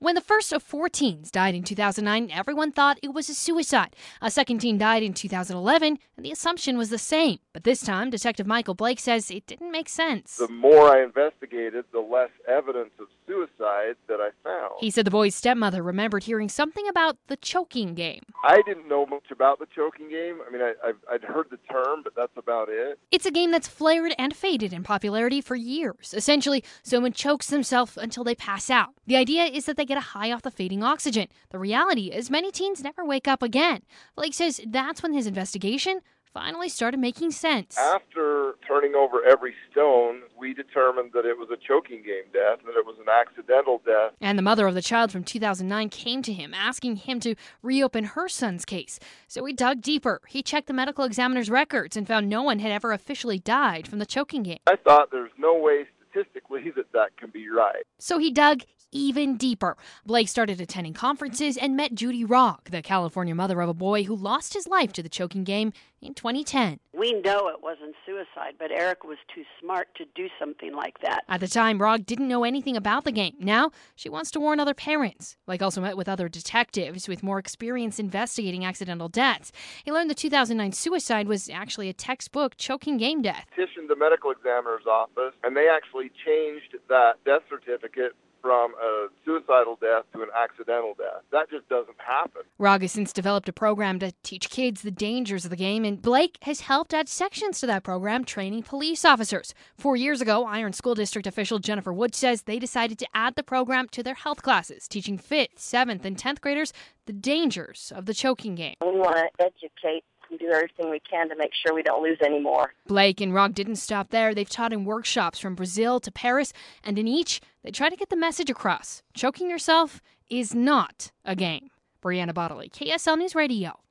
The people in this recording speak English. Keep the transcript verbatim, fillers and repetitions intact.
When the first of four teens died in two thousand nine, everyone thought it was a suicide. A second teen died in two thousand eleven, and the assumption was the same. But this time, Detective Michael Blake says it didn't make sense. The more I investigated, the less evidence of suicide that I found. He said the boy's stepmother remembered hearing something about the choking game. I didn't know much about the choking game. I mean, I, I've, I'd heard the term, but that's about it. It's a game that's flared and faded in popularity for years. Essentially, someone chokes themselves until they pass out. The idea is that they get a high off the fading oxygen. The reality is many teens never wake up again. Blake says that's when his investigation finally started making sense. After turning over every stone, we determined that it was a choking game death, that it was an accidental death. And the mother of the child from two thousand nine came to him, asking him to reopen her son's case. So he dug deeper. He checked the medical examiner's records and found no one had ever officially died from the choking game. I thought there's no way statistically that that can be right. So he dug even deeper. Blake started attending conferences and met Judy Rock, the California mother of a boy who lost his life to the choking game in twenty ten. We know it wasn't suicide, but Eric was too smart to do something like that. At the time, Rock didn't know anything about the game. Now, she wants to warn other parents. Blake also met with other detectives with more experience investigating accidental deaths. He learned the two thousand nine suicide was actually a textbook choking game death. Petitioned the medical examiner's office, and they actually changed that death certificate from a suicidal death to an accidental death. That just doesn't happen. Rock has since developed a program to teach kids the dangers of the game, and Blake has helped add sections to that program, training police officers. Four years ago, Iron School District official Jennifer Wood says they decided to add the program to their health classes, teaching fifth, seventh, and tenth graders the dangers of the choking game. We want to educate and do everything we can to make sure we don't lose any more. Blake and Rock didn't stop there. They've taught in workshops from Brazil to Paris, and in each, they try to get the message across. Choking yourself is not a game. Brianna Bodley, K S L News Radio.